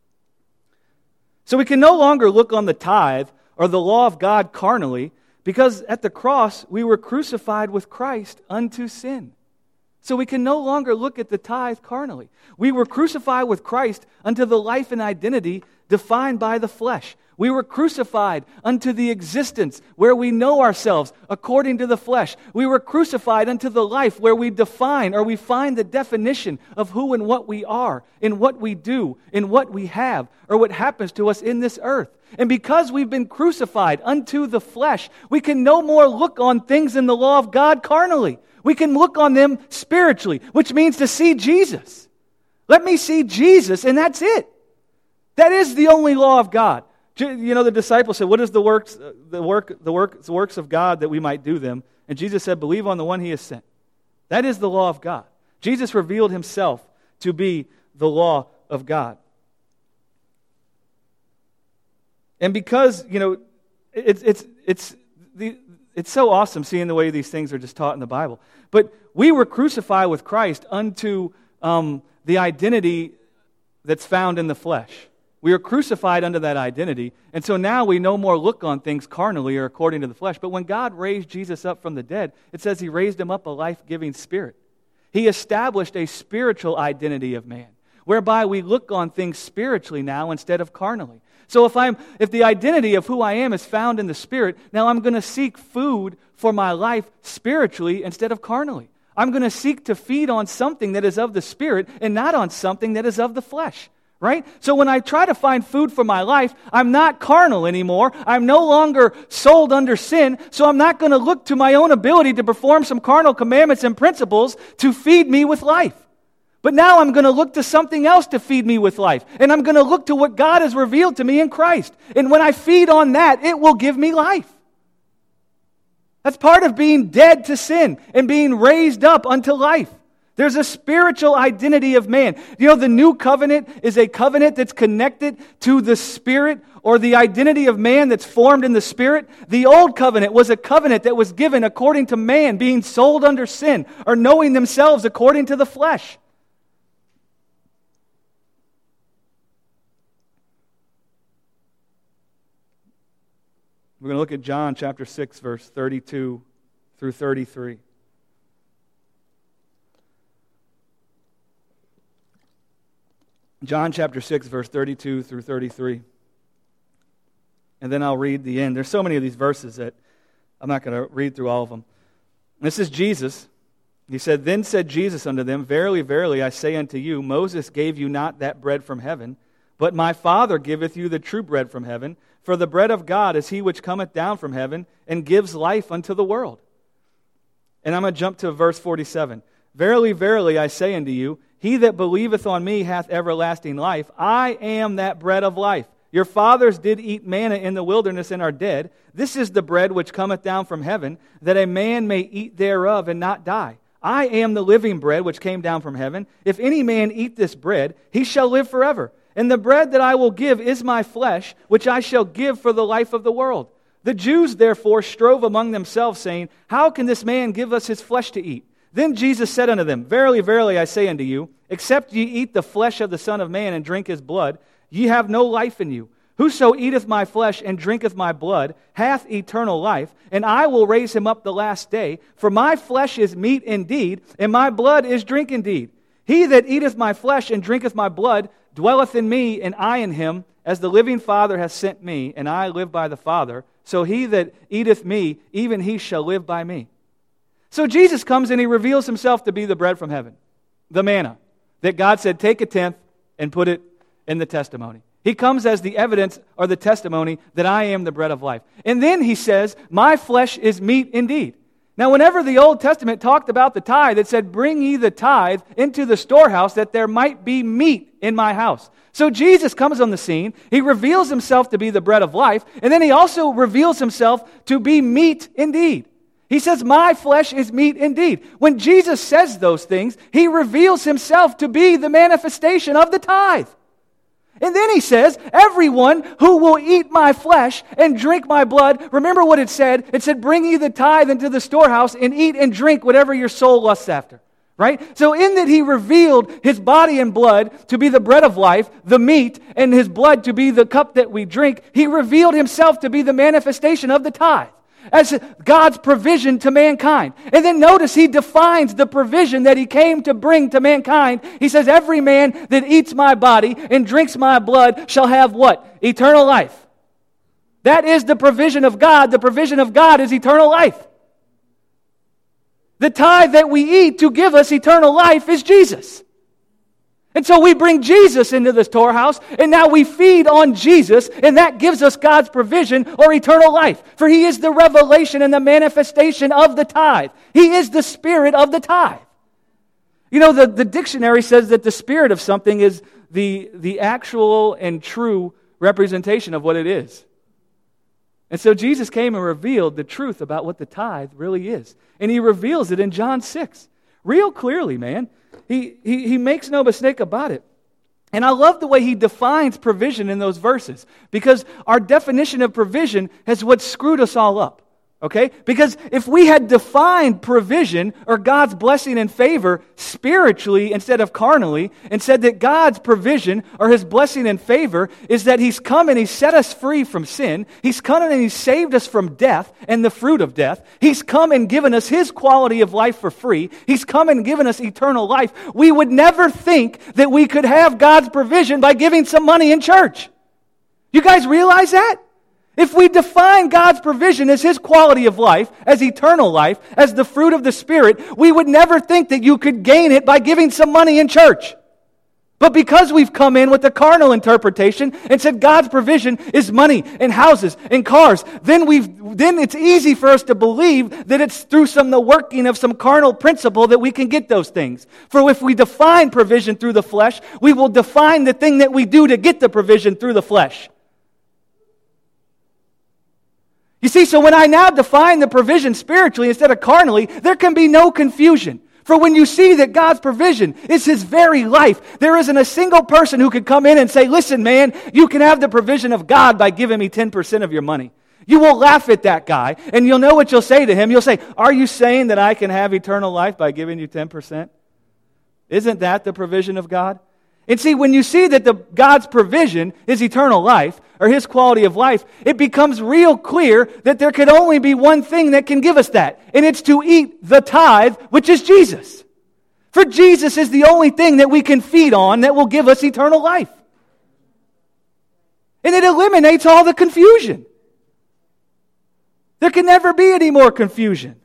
So we can no longer look on the tithe or the law of God carnally, because at the cross we were crucified with Christ unto sin. So we can no longer look at the tithe carnally. We were crucified with Christ unto the life and identity defined by the flesh. We were crucified unto the existence where we know ourselves according to the flesh. We were crucified unto the life where we define or we find the definition of who and what we are, in what we do, in what we have, or what happens to us in this earth. And because we've been crucified unto the flesh, we can no more look on things in the law of God carnally. We can look on them spiritually, which means to see Jesus. Let me see Jesus, and that's it. That is the only law of God. You know, the disciples said, what is the works, the work, the work, the works of God that we might do them? And Jesus said, believe on the one He has sent. That is the law of God. Jesus revealed Himself to be the law of God. And because, you know, it's it's it's the It's so awesome seeing the way these things are just taught in the Bible. But we were crucified with Christ unto um, the identity that's found in the flesh. We are crucified unto that identity. And so now we no more look on things carnally or according to the flesh. But when God raised Jesus up from the dead, it says He raised Him up a life-giving spirit. He established a spiritual identity of man, whereby we look on things spiritually now instead of carnally. So if I'm if the identity of who I am is found in the Spirit, now I'm going to seek food for my life spiritually instead of carnally. I'm going to seek to feed on something that is of the Spirit and not on something that is of the flesh. Right? So when I try to find food for my life, I'm not carnal anymore. I'm no longer sold under sin, so I'm not going to look to my own ability to perform some carnal commandments and principles to feed me with life. But now I'm going to look to something else to feed me with life. And I'm going to look to what God has revealed to me in Christ. And when I feed on that, it will give me life. That's part of being dead to sin and being raised up unto life. There's a spiritual identity of man. You know, the new covenant is a covenant that's connected to the Spirit or the identity of man that's formed in the Spirit. The old covenant was a covenant that was given according to man being sold under sin or knowing themselves according to the flesh. We're going to look at John chapter six, verse thirty-two through thirty-three. John chapter six, verse thirty-two through thirty-three. And then I'll read the end. There's so many of these verses that I'm not going to read through all of them. This is Jesus. He said, Then said Jesus unto them, Verily, verily, I say unto you, Moses gave you not that bread from heaven, but my Father giveth you the true bread from heaven. For the bread of God is he which cometh down from heaven and gives life unto the world. And I'm going to jump to verse forty-seven. Verily, verily, I say unto you, he that believeth on me hath everlasting life. I am that bread of life. Your fathers did eat manna in the wilderness and are dead. This is the bread which cometh down from heaven, that a man may eat thereof and not die. I am the living bread which came down from heaven. If any man eat this bread, he shall live forever. And the bread that I will give is my flesh, which I shall give for the life of the world. The Jews therefore strove among themselves, saying, How can this man give us his flesh to eat? Then Jesus said unto them, Verily, verily, I say unto you, except ye eat the flesh of the Son of Man and drink his blood, ye have no life in you. Whoso eateth my flesh and drinketh my blood hath eternal life, and I will raise him up the last day. For my flesh is meat indeed, and my blood is drink indeed. He that eateth my flesh and drinketh my blood dwelleth in me, and I in him, as the living Father hath sent me, and I live by the Father. So he that eateth me, even he shall live by me. So Jesus comes and he reveals himself to be the bread from heaven, the manna, that God said, take a tenth and put it in the testimony. He comes as the evidence or the testimony that I am the bread of life. And then he says, my flesh is meat indeed. Now, whenever the Old Testament talked about the tithe, it said, bring ye the tithe into the storehouse that there might be meat in my house. So Jesus comes on the scene. He reveals himself to be the bread of life. And then he also reveals himself to be meat indeed. He says, my flesh is meat indeed. When Jesus says those things, he reveals himself to be the manifestation of the tithe. And then he says, everyone who will eat my flesh and drink my blood, remember what it said? It said, bring ye the tithe into the storehouse and eat and drink whatever your soul lusts after. Right? So in that he revealed his body and blood to be the bread of life, the meat, and his blood to be the cup that we drink, he revealed himself to be the manifestation of the tithe as God's provision to mankind. And then notice he defines the provision that he came to bring to mankind. He says, every man that eats my body and drinks my blood shall have what? Eternal life. That is the provision of God. The provision of God is eternal life. The tithe that we eat to give us eternal life is Jesus. And so we bring Jesus into the storehouse, and now we feed on Jesus, and that gives us God's provision or eternal life. For he is the revelation and the manifestation of the tithe. He is the spirit of the tithe. You know, the, the dictionary says that the spirit of something is the, the actual and true representation of what it is. And so Jesus came and revealed the truth about what the tithe really is. And he reveals it in John six. Real clearly, man. He, he, he makes no mistake about it. And I love the way he defines provision in those verses. Because our definition of provision has what screwed us all up. Okay? Because if we had defined provision or God's blessing and favor spiritually instead of carnally, and said that God's provision or his blessing and favor is that he's come and he's set us free from sin, he's come and he's saved us from death and the fruit of death, he's come and given us his quality of life for free, he's come and given us eternal life, we would never think that we could have God's provision by giving some money in church. You guys realize that? If we define God's provision as his quality of life, as eternal life, as the fruit of the Spirit, we would never think that you could gain it by giving some money in church. But because we've come in with the carnal interpretation and said God's provision is money and houses and cars, then we've then it's easy for us to believe that it's through some the working of some carnal principle that we can get those things. For if we define provision through the flesh, we will define the thing that we do to get the provision through the flesh. You see, so when I now define the provision spiritually instead of carnally, there can be no confusion. For when you see that God's provision is his very life, there isn't a single person who could come in and say, listen, man, you can have the provision of God by giving me ten percent of your money. You will laugh at that guy, and you'll know what you'll say to him. You'll say, are you saying that I can have eternal life by giving you ten percent? Isn't that the provision of God? And see, when you see that the God's provision is eternal life, or his quality of life, it becomes real clear that there can only be one thing that can give us that, and it's to eat the tithe, which is Jesus. For Jesus is the only thing that we can feed on that will give us eternal life. And it eliminates all the confusion. There can never be any more confusion.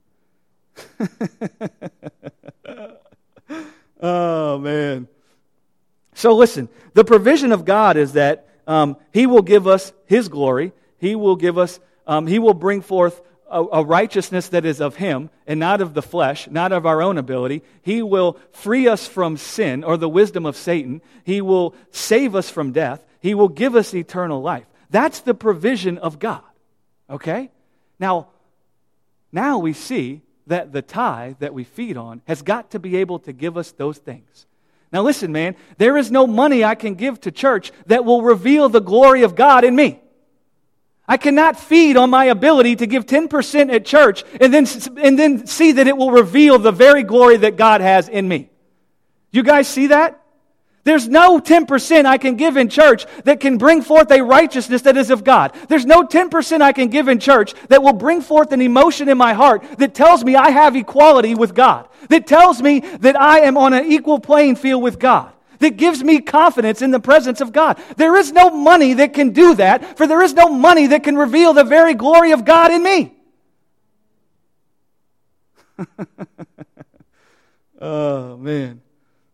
Oh, man. So listen, the provision of God is that um, he will give us his glory. He will give us, um, he will bring forth a, a righteousness that is of him and not of the flesh, not of our own ability. He will free us from sin or the wisdom of Satan. He will save us from death. He will give us eternal life. That's the provision of God. Okay? Now, now we see that the tithe that we feed on has got to be able to give us those things. Now listen, man, there is no money I can give to church that will reveal the glory of God in me. I cannot feed on my ability to give ten percent at church and then, and then see that it will reveal the very glory that God has in me. You guys see that? There's no ten percent I can give in church that can bring forth a righteousness that is of God. There's no ten percent I can give in church that will bring forth an emotion in my heart that tells me I have equality with God, that tells me that I am on an equal playing field with God, that gives me confidence in the presence of God. There is no money that can do that, for there is no money that can reveal the very glory of God in me. Oh, man.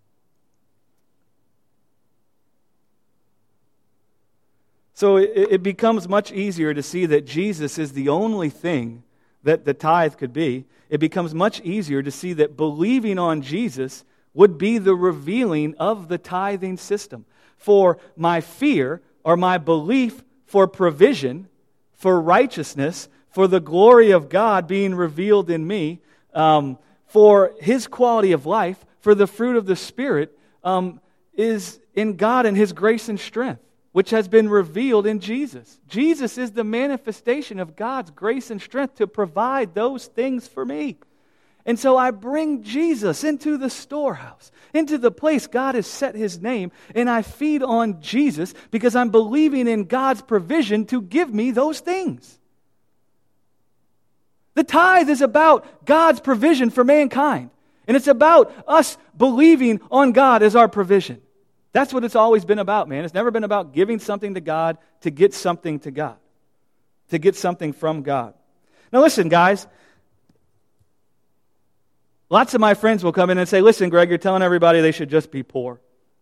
So it, it becomes much easier to see that Jesus is the only thing that the tithe could be. It becomes much easier to see that believing on Jesus would be the revealing of the tithing system. For my fear or my belief for provision, for righteousness, for the glory of God being revealed in me, um, for His quality of life, for the fruit of the Spirit, um, is in God and His grace and strength, which has been revealed in Jesus. Jesus is the manifestation of God's grace and strength to provide those things for me. And so I bring Jesus into the storehouse, into the place God has set His name, and I feed on Jesus because I'm believing in God's provision to give me those things. The tithe is about God's provision for mankind, and it's about us believing on God as our provision. That's what it's always been about, man. It's never been about giving something to God to get something to God, to get something from God. Now listen, guys. Lots of my friends will come in and say, listen, Greg, you're telling everybody they should just be poor.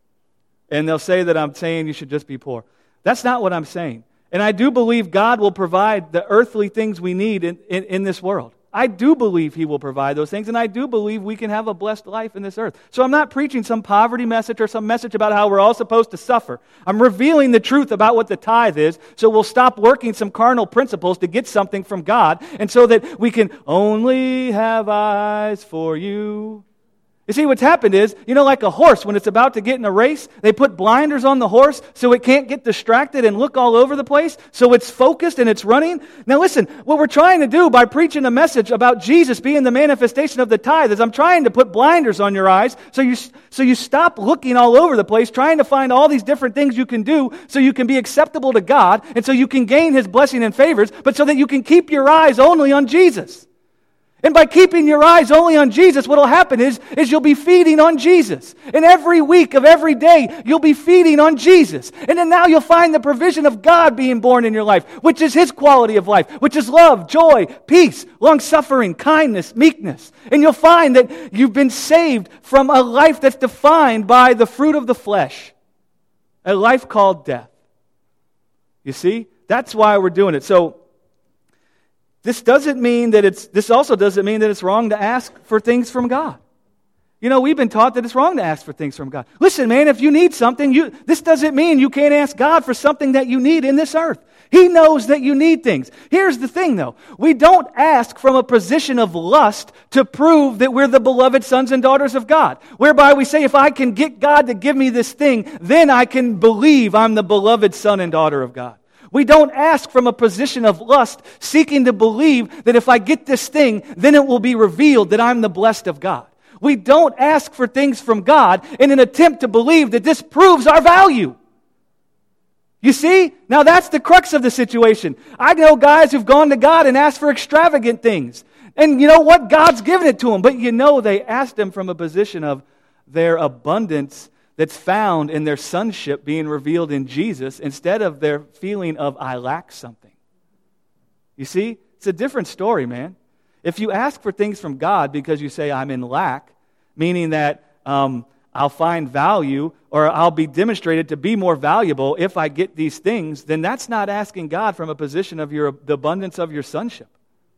And they'll say that I'm saying you should just be poor. That's not what I'm saying. And I do believe God will provide the earthly things we need in, in, in this world. I do believe He will provide those things, and I do believe we can have a blessed life in this earth. So I'm not preaching some poverty message or some message about how we're all supposed to suffer. I'm revealing the truth about what the tithe is, so we'll stop working some carnal principles to get something from God, and so that we can only have eyes for you. You see, what's happened is, you know, like a horse, when it's about to get in a race, they put blinders on the horse so it can't get distracted and look all over the place, so it's focused and it's running. Now listen, what we're trying to do by preaching a message about Jesus being the manifestation of the tithe is I'm trying to put blinders on your eyes so you, so you stop looking all over the place, trying to find all these different things you can do so you can be acceptable to God and so you can gain His blessing and favors, but so that you can keep your eyes only on Jesus. And by keeping your eyes only on Jesus, what will happen is, is you'll be feeding on Jesus. And every week of every day, you'll be feeding on Jesus. And then now you'll find the provision of God being born in your life, which is His quality of life, which is love, joy, peace, long-suffering, kindness, meekness. And you'll find that you've been saved from a life that's defined by the fruit of the flesh, a life called death. You see? That's why we're doing it. So, This doesn't mean that it's, this also doesn't mean that it's wrong to ask for things from God. You know, we've been taught that it's wrong to ask for things from God. Listen, man, if you need something, you, this doesn't mean you can't ask God for something that you need in this earth. He knows that you need things. Here's the thing, though. We don't ask from a position of lust to prove that we're the beloved sons and daughters of God, whereby we say, if I can get God to give me this thing, then I can believe I'm the beloved son and daughter of God. We don't ask from a position of lust, seeking to believe that if I get this thing, then it will be revealed that I'm the blessed of God. We don't ask for things from God in an attempt to believe that this proves our value. You see? Now that's the crux of the situation. I know guys who've gone to God and asked for extravagant things. And you know what? God's given it to them. But you know they asked Him from a position of their abundance that's found in their sonship being revealed in Jesus instead of their feeling of, I lack something. You see? It's a different story, man. If you ask for things from God because you say, I'm in lack, meaning that um, I'll find value or I'll be demonstrated to be more valuable if I get these things, then that's not asking God from a position of your, the abundance of your sonship.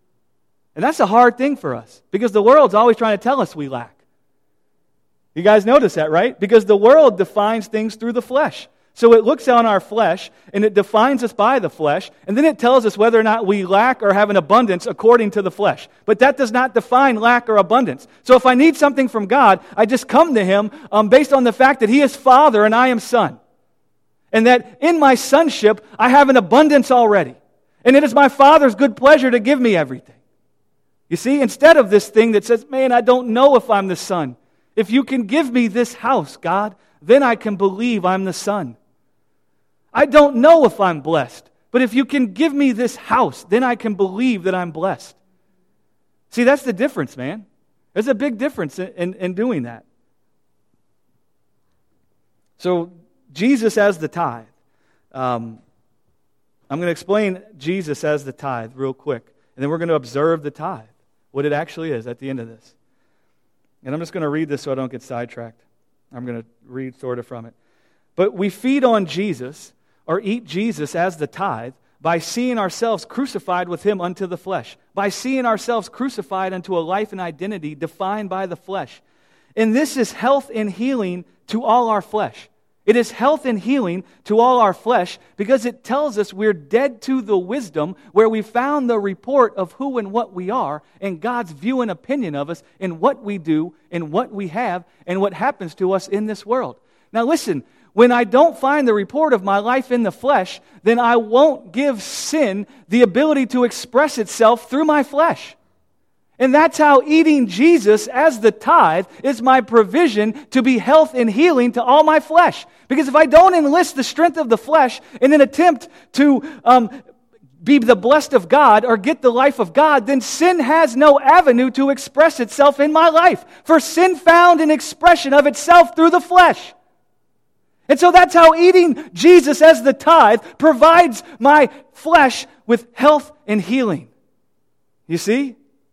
And that's a hard thing for us because the world's always trying to tell us we lack. You guys notice that, right? Because the world defines things through the flesh. So it looks on our flesh, and it defines us by the flesh, and then it tells us whether or not we lack or have an abundance according to the flesh. But that does not define lack or abundance. So if I need something from God, I just come to Him um, based on the fact that He is Father and I am Son. And that in my sonship, I have an abundance already. And it is my Father's good pleasure to give me everything. You see, instead of this thing that says, man, I don't know if I'm the Son. If you can give me this house, God, then I can believe I'm the Son. I don't know if I'm blessed, but if you can give me this house, then I can believe that I'm blessed. See, that's the difference, man. There's a big difference in, in, in doing that. So, Jesus as the tithe. Um, I'm going to explain Jesus as the tithe real quick, and then we're going to observe the tithe, what it actually is at the end of this. And I'm just going to read this so I don't get sidetracked. I'm going to read sort of from it. But we feed on Jesus or eat Jesus as the tithe by seeing ourselves crucified with Him unto the flesh, by seeing ourselves crucified unto a life and identity defined by the flesh. And this is health and healing to all our flesh. It is health and healing to all our flesh because it tells us we're dead to the wisdom where we found the report of who and what we are and God's view and opinion of us and what we do and what we have and what happens to us in this world. Now listen, when I don't find the report of my life in the flesh, then I won't give sin the ability to express itself through my flesh. And that's how eating Jesus as the tithe is my provision to be health and healing to all my flesh. Because if I don't enlist the strength of the flesh in an attempt to um, be the blessed of God or get the life of God, then sin has no avenue to express itself in my life. For sin found an expression of itself through the flesh. And so that's how eating Jesus as the tithe provides my flesh with health and healing. You see?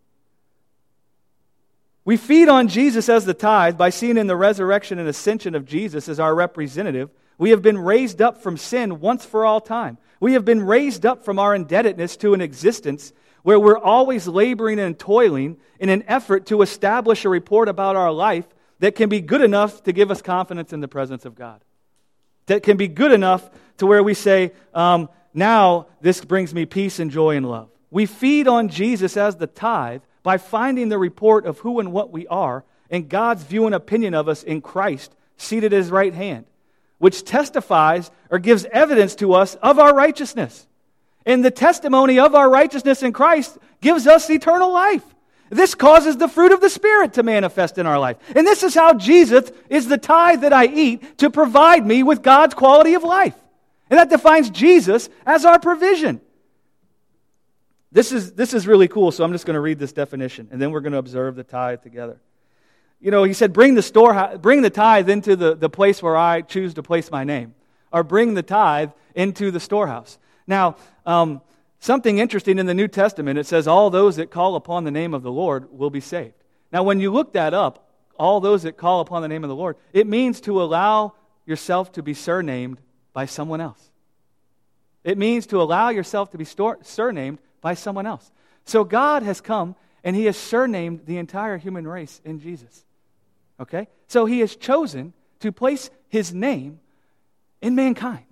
We feed on Jesus as the tithe by seeing in the resurrection and ascension of Jesus as our representative. We have been raised up from sin once for all time. We have been raised up from our indebtedness to an existence where we're always laboring and toiling in an effort to establish a report about our life that can be good enough to give us confidence in the presence of God. That can be good enough to where we say, um, now this brings me peace and joy and love. We feed on Jesus as the tithe by finding the report of who and what we are and God's view and opinion of us in Christ seated at His right hand, which testifies or gives evidence to us of our righteousness. And the testimony of our righteousness in Christ gives us eternal life. This causes the fruit of the Spirit to manifest in our life. And this is how Jesus is the tithe that I eat to provide me with God's quality of life. And that defines Jesus as our provision. This is, this is really cool, so I'm just going to read this definition, and then we're going to observe the tithe together. You know, he said, bring the store, bring the tithe into the, the place where I choose to place my name, or bring the tithe into the storehouse. Now, um, something interesting in the New Testament, it says, all those that call upon the name of the Lord will be saved. Now, when you look that up, all those that call upon the name of the Lord, it means to allow yourself to be surnamed by someone else. It means to allow yourself to be store, surnamed by someone else. So God has come and He has surnamed the entire human race in Jesus. Okay? So He has chosen to place His name in mankind.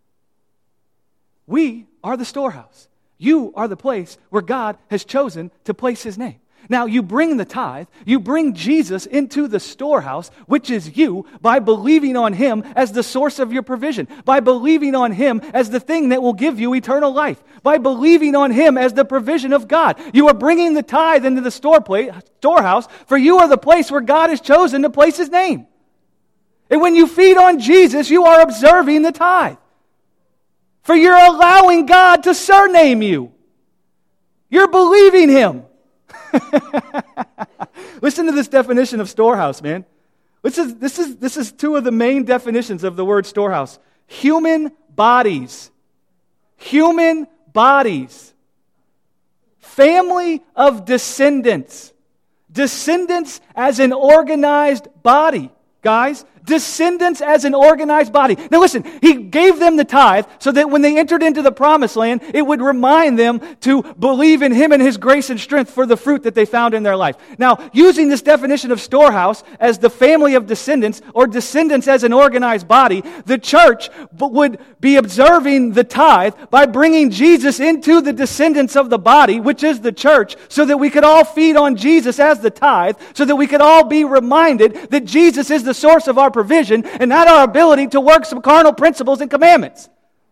We are the storehouse. You are the place where God has chosen to place His name. Now, you bring the tithe, you bring Jesus into the storehouse, which is you, by believing on Him as the source of your provision, by believing on Him as the thing that will give you eternal life, by believing on Him as the provision of God. You are bringing the tithe into the store place, storehouse, for you are the place where God has chosen to place His name. And when you feed on Jesus, you are observing the tithe. For you're allowing God to surname you. You're believing Him. Listen to this definition of storehouse, man. This is, this is, this is two of the main definitions of the word storehouse. Human bodies. Human bodies. Family of descendants. Descendants as an organized body. Guys, descendants as an organized body. Now listen, He gave them the tithe so that when they entered into the promised land, it would remind them to believe in Him and His grace and strength for the fruit that they found in their life. Now, using this definition of storehouse as the family of descendants or descendants as an organized body, the church would be observing the tithe by bringing Jesus into the descendants of the body, which is the church, so that we could all feed on Jesus as the tithe, so that we could all be reminded that Jesus is the source of our provision and not our ability to work some carnal principles and commandments.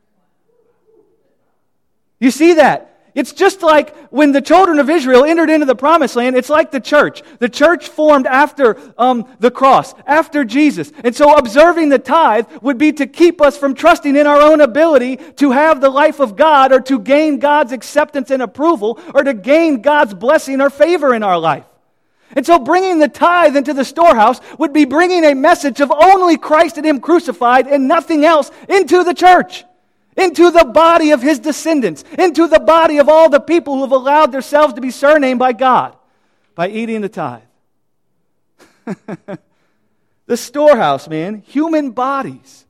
You see that? It's just like when the children of Israel entered into the promised land, it's like the church. The church formed after um, the cross, after Jesus. And so observing the tithe would be to keep us from trusting in our own ability to have the life of God or to gain God's acceptance and approval or to gain God's blessing or favor in our life. And so bringing the tithe into the storehouse would be bringing a message of only Christ and Him crucified and nothing else into the church, into the body of His descendants, into the body of all the people who have allowed themselves to be surnamed by God by eating the tithe. The storehouse, man, human bodies.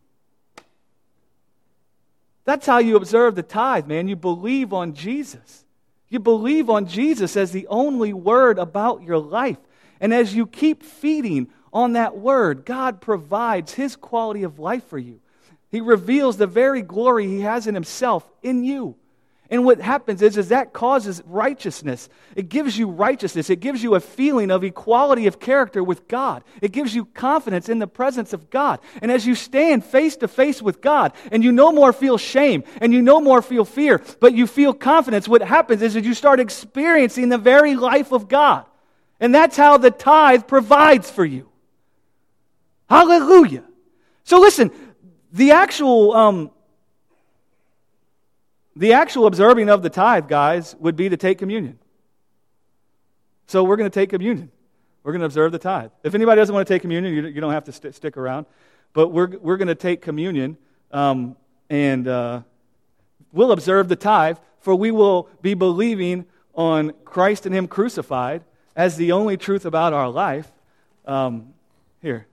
That's how you observe the tithe, man. You believe on Jesus. You believe on Jesus as the only word about your life. And as you keep feeding on that word, God provides His quality of life for you. He reveals the very glory He has in Himself in you. And what happens is, is that causes righteousness. It gives you righteousness. It gives you a feeling of equality of character with God. It gives you confidence in the presence of God. And as you stand face to face with God, and you no more feel shame, and you no more feel fear, but you feel confidence, what happens is that you start experiencing the very life of God. And that's how the tithe provides for you. Hallelujah. So listen, the actual... Um, The actual observing of the tithe, guys, would be to take communion. So we're going to take communion. We're going to observe the tithe. If anybody doesn't want to take communion, you, you don't have to st- stick around. But we're we're going to take communion, um, and uh, we'll observe the tithe, for we will be believing on Christ and Him crucified as the only truth about our life. Um, here.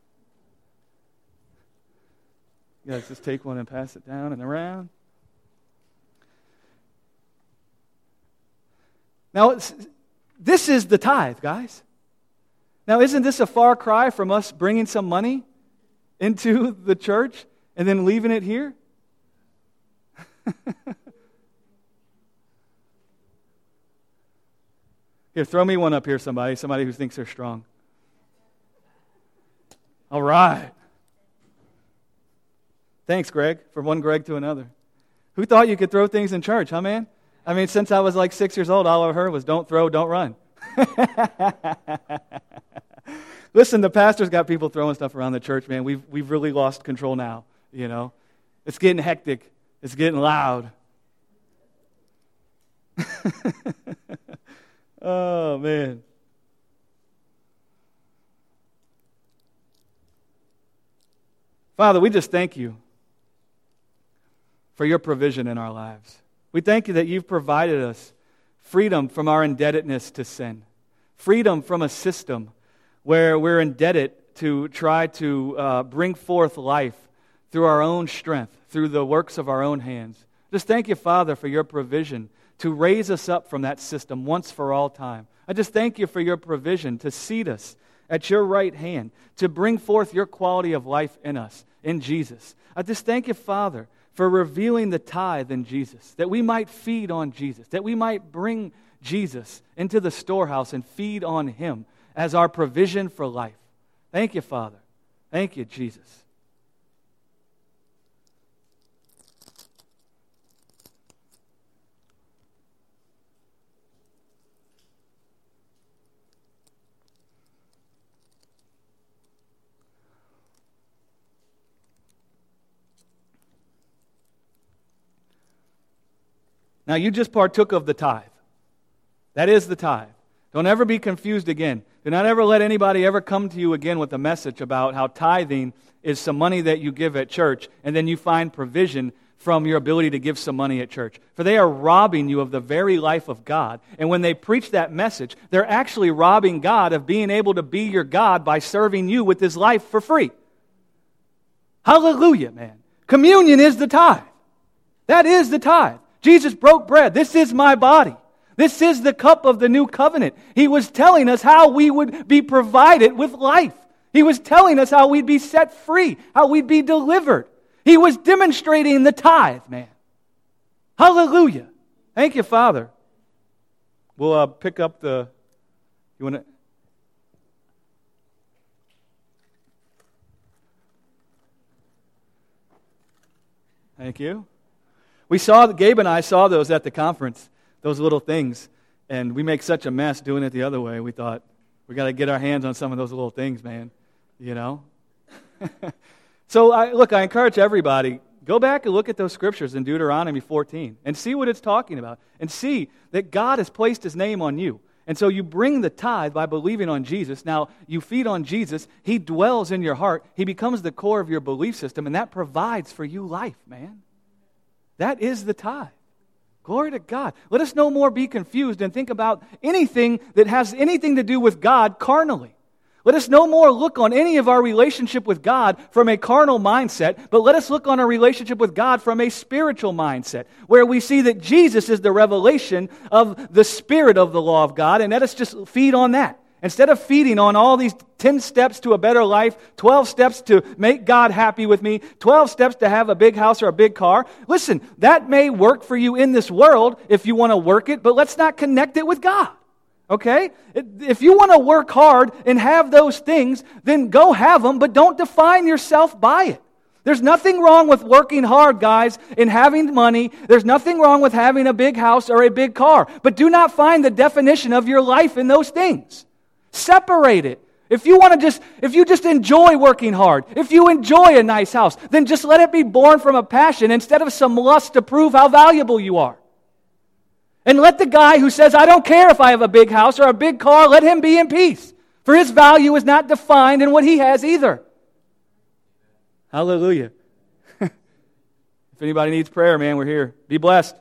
You guys just take one and pass it down and around. Now, this is the tithe, guys. Now, isn't this a far cry from us bringing some money into the church and then leaving it here? Here, throw me one up here, somebody. Somebody who thinks they're strong. All right. Thanks, Greg, from one Greg to another. Who thought you could throw things in church, huh, man? I mean, since I was like six years old, all I heard was don't throw, don't run. Listen, the pastor's got people throwing stuff around the church, man. We've we've really lost control now, you know. It's getting hectic. It's getting loud. Oh, man. Father, we just thank you for your provision in our lives. We thank you that you've provided us freedom from our indebtedness to sin, freedom from a system where we're indebted to try to uh, bring forth life through our own strength, through the works of our own hands. Just thank you, Father, for your provision to raise us up from that system once for all time. I just thank you for your provision to seat us at your right hand, to bring forth your quality of life in us, in Jesus. I just thank you, Father, for revealing the tithe in Jesus, that we might feed on Jesus, that we might bring Jesus into the storehouse and feed on Him as our provision for life. Thank you, Father. Thank you, Jesus. Now, you just partook of the tithe. That is the tithe. Don't ever be confused again. Do not ever let anybody ever come to you again with a message about how tithing is some money that you give at church, and then you find provision from your ability to give some money at church. For they are robbing you of the very life of God. And when they preach that message, they're actually robbing God of being able to be your God by serving you with His life for free. Hallelujah, man. Communion is the tithe. That is the tithe. Jesus broke bread. This is my body. This is the cup of the new covenant. He was telling us how we would be provided with life. He was telling us how we'd be set free, how we'd be delivered. He was demonstrating the tithe, man. Hallelujah. Thank you, Father. We'll uh, pick up the... You want to... Thank you. We saw, Gabe and I saw those at the conference, those little things, and we make such a mess doing it the other way. We thought, we got to get our hands on some of those little things, man, you know? So, I, look, I encourage everybody, go back and look at those scriptures in Deuteronomy fourteen and see what it's talking about, and see that God has placed His name on you. And so you bring the tithe by believing on Jesus. Now, you feed on Jesus. He dwells in your heart. He becomes the core of your belief system, and that provides for you life, man. That is the tithe. Glory to God. Let us no more be confused and think about anything that has anything to do with God carnally. Let us no more look on any of our relationship with God from a carnal mindset, but let us look on our relationship with God from a spiritual mindset, where we see that Jesus is the revelation of the spirit of the law of God, and let us just feed on that Instead of feeding on all these ten steps to a better life, twelve steps to make God happy with me, twelve steps to have a big house or a big car, listen, that may work for you in this world if you want to work it, but let's not connect it with God. Okay? If you want to work hard and have those things, then go have them, but don't define yourself by it. There's nothing wrong with working hard, guys, and having money. There's nothing wrong with having a big house or a big car. But do not find the definition of your life in those things. Separate it. If you want to just, if you just enjoy working hard, if you enjoy a nice house, then just let it be born from a passion instead of some lust to prove how valuable you are. And let the guy who says, I don't care if I have a big house or a big car, let him be in peace. For his value is not defined in what he has either. Hallelujah. If anybody needs prayer, man, we're here. Be blessed.